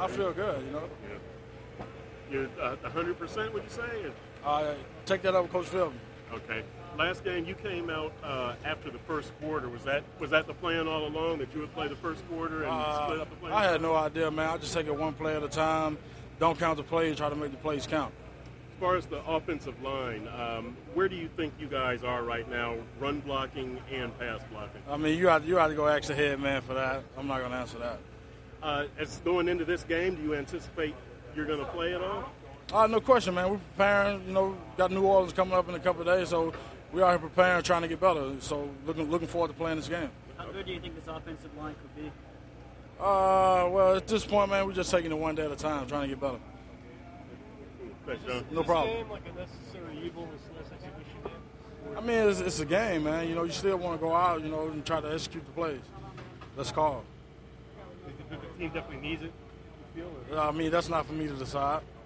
I feel good, you know. Yeah. You're 100%, would you say? Take that up with Coach Philbin. Okay. Last game, you came out after the first quarter. Was that the plan all along, that you would play the first quarter and split up the play? I had no idea, man. I just take it one play at a time. Don't count the plays. Try to make the plays count. As far as the offensive line, where do you think you guys are right now, run blocking and pass blocking? I mean, you have to go ask the head man for that. I'm not going to answer that. As going into this game, do you anticipate you're going to play at all? No question, man. We're preparing. You know, got New Orleans coming up in a couple of days, so we are here preparing, trying to get better. So looking forward to playing this game. How good do you think this offensive line could be? Well, at this point, man, we're just taking it one day at a time, trying to get better. Thanks, John. No problem. Is this game like a necessary evil, this exhibition game? I mean, it's a game, man. You know, you still want to go out, you know, and try to execute the plays. That's called. The team definitely needs it, you feel? Or? I mean, that's not for me to decide.